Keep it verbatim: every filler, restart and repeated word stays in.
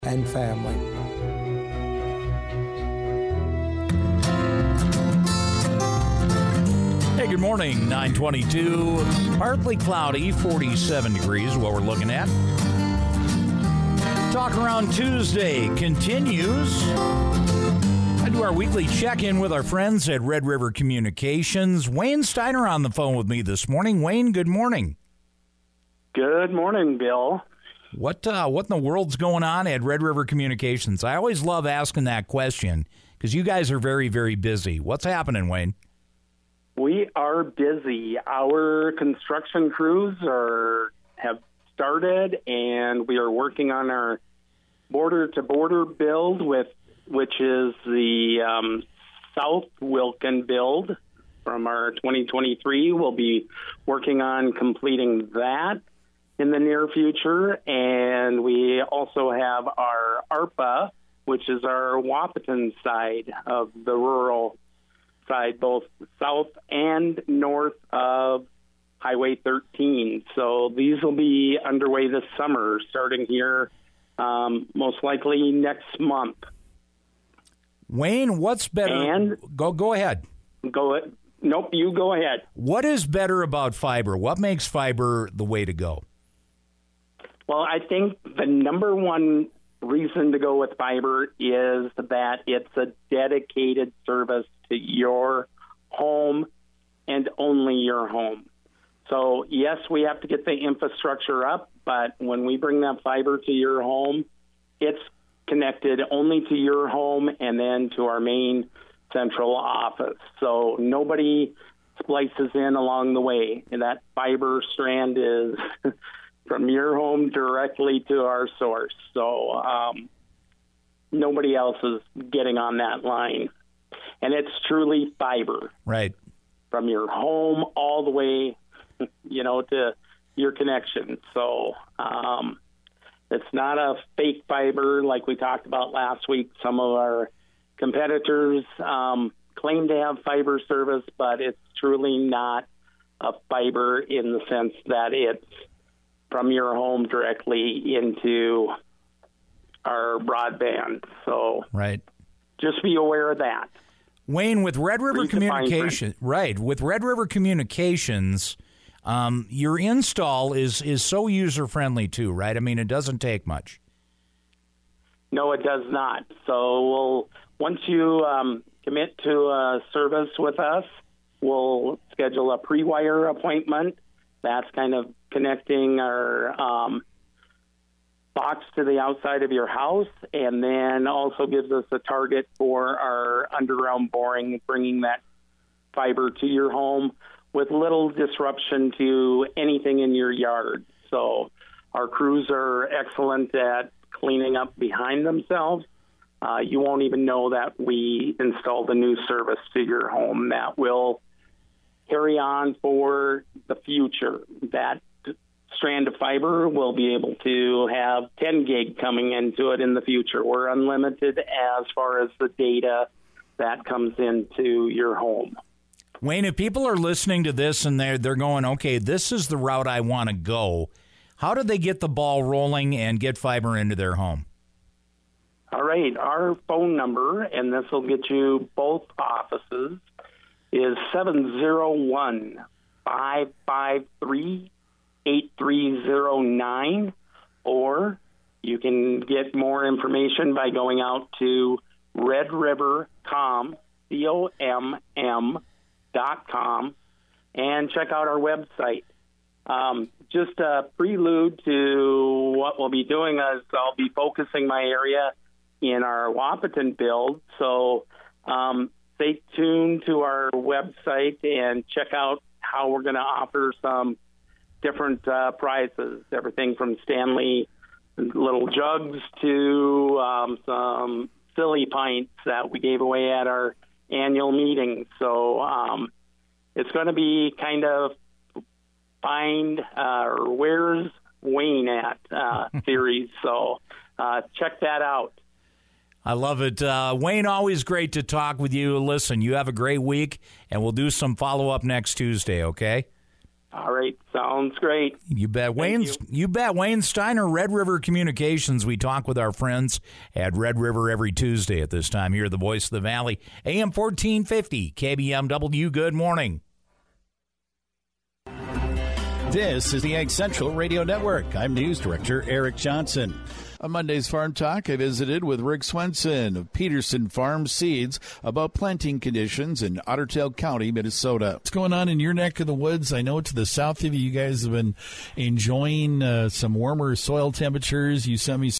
and family. Hey, good morning. nine twenty-two, partly cloudy, forty-seven degrees, what we're looking at. Talk Around Tuesday continues. I do our weekly check-in with our friends at Red River Communications. Wayne Steiner on the phone with me this morning. Wayne, good morning. Good morning, Bill. What uh, what in the world's going on at Red River Communications? I always love asking that question because you guys are very, very busy. What's happening, Wayne? We are busy. Our construction crews are have started, and we are working on our border-to-border build, with which is the um, South Wilkin build from our twenty twenty-three. We'll be working on completing that in the near future, and we also have our ARPA, which is our Wahpeton side of the rural side, both south and north of Highway thirteen. So these will be underway this summer, starting here um, most likely next month. Wayne, what's better? And go go ahead. Go. Nope, you go ahead. What is better about fiber? What makes fiber the way to go? Well, I think the number one reason to go with fiber is that it's a dedicated service to your home and only your home. So, yes, we have to get the infrastructure up, but when we bring that fiber to your home, it's connected only to your home and then to our main central office. So nobody splices in along the way, and that fiber strand is from your home directly to our source. So um, nobody else is getting on that line. And it's truly fiber. Right. From your home all the way, you know, to your connection. So um, it's not a fake fiber like we talked about last week. Some of our competitors um, claim to have fiber service, but it's truly not a fiber in the sense that it's from your home directly into our broadband. So right. Just be aware of that. Wayne, with Red River Communications, right, with Red River Communications, um, your install is, is so user-friendly too, right? I mean, it doesn't take much. No, it does not. So we'll once you um, commit to a service with us, we'll schedule a pre-wire appointment. That's kind of connecting our um, box to the outside of your house, and then also gives us a target for our underground boring, bringing that fiber to your home with little disruption to anything in your yard. So our crews are excellent at cleaning up behind themselves. Uh, you won't even know that we installed a new service to your home that will carry on for the future. That strand of fiber will be able to have ten gig coming into it in the future. We're unlimited as far as the data that comes into your home. Wayne, if people are listening to this and they're, they're going, okay, this is the route I want to go, how do they get the ball rolling and get fiber into their home? All right. Our phone number, and this will get you both offices, is seven zero one, five five three, eight three zero nine, or you can get more information by going out to Red River Com, C O M M dot com, and check out our website. Um, just a prelude to what we'll be doing is I'll be focusing my area in our Wahpeton build. So um, stay tuned to our website and check out how we're going to offer some different uh, prizes, everything from Stanley little jugs to um, some silly pints that we gave away at our annual meeting. So um, it's going to be kind of find uh, or where's Wayne at uh, series. So uh, check that out. I love it. Uh, Wayne, always great to talk with you. Listen, you have a great week, and we'll do some follow-up next Tuesday, okay? All right. Sounds great. You bet. Wayne, you. you bet. Wayne Steiner, Red River Communications. We talk with our friends at Red River every Tuesday at this time here, the Voice of the Valley. A M fourteen fifty, K B M W. Good morning. This is the Ag Central Radio Network. I'm News Director Eric Johnson. On Monday's Farm Talk, I visited with Rick Swenson of Peterson Farm Seeds about planting conditions in Otter Tail County, Minnesota. What's going on in your neck of the woods? I know to the south of you, you guys have been enjoying uh, some warmer soil temperatures. You sent me